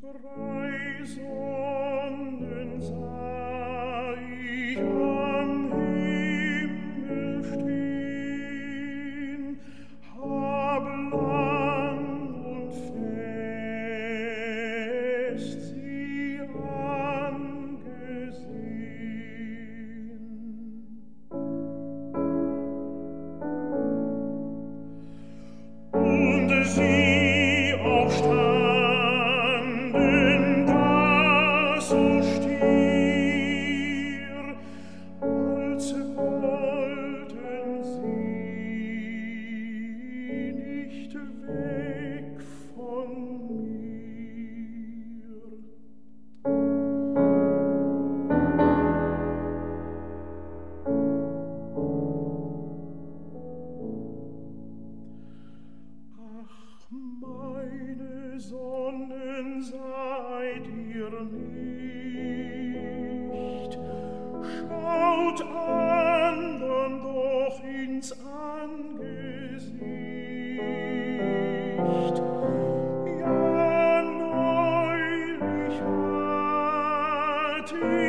Drei Sonnen sah ich am Himmel stehn, hab lang und fest sie angesehn. Und sie auch standen da so stier, als wollten sie nicht weg von mir. Ach, meine Sonnen, seid ihr nicht, schaut andern doch ins Angesicht. Ja, neulich hat